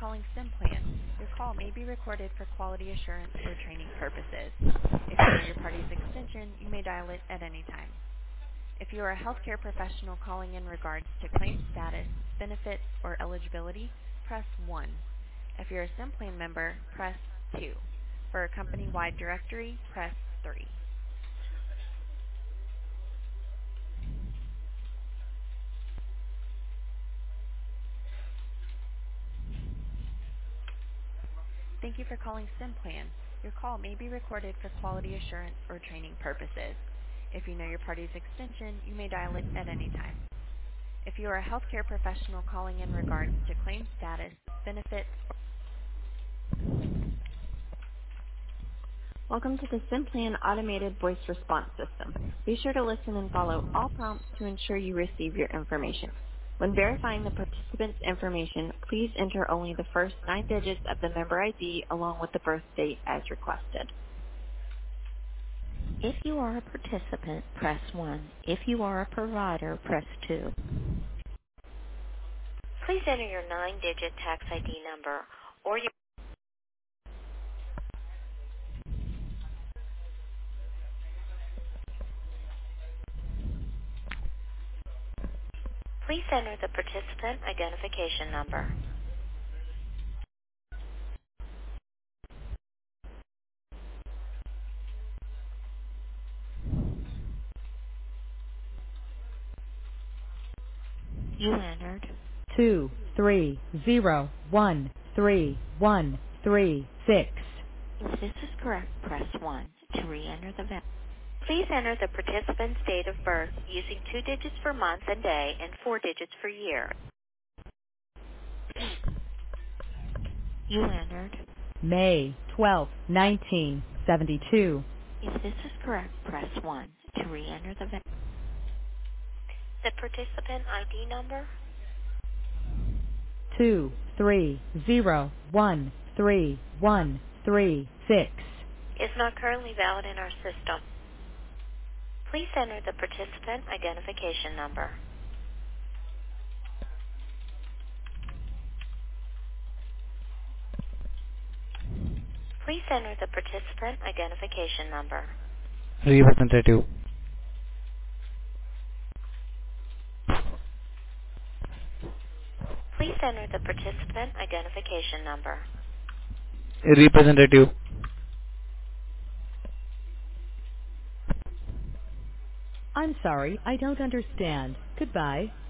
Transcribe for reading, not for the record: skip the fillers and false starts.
calling SimPlan. Your call may be recorded for quality assurance or training purposes. If you know your party's extension, you may dial it at any time. If you are a healthcare professional calling in regards to claim status, benefits, or eligibility, press 1. If you're a SimPlan member, press 2. For a company-wide directory, press 3. Thank you for calling SimPlan. Your call may be recorded for quality assurance or training purposes. If you know your party's extension, you may dial it at any time. If you are a healthcare professional calling in regards to claim status, benefits. Welcome to the SimPlan automated voice response system. Be sure to listen and follow all prompts to ensure you receive your information. When verifying the participant's information, please enter only the first 9 digits of the member ID along with the birth date as requested. If you are a participant, press 1. If you are a provider, press 2. Please enter your 9-digit tax ID number or your please enter the participant identification number. You entered 2301336. If this is correct, press 1 to re-enter the event. Please enter the participant's date of birth using 2 digits for month and day and 4 digits for year. You entered. May 12th, 1972. If this is correct, press 1 to re-enter the event. The participant ID number 2301336. is not currently valid in our system. Please enter the participant identification number. Please enter the participant identification number. Representative. Please enter the participant identification number. Representative. I'm sorry, I don't understand. Goodbye.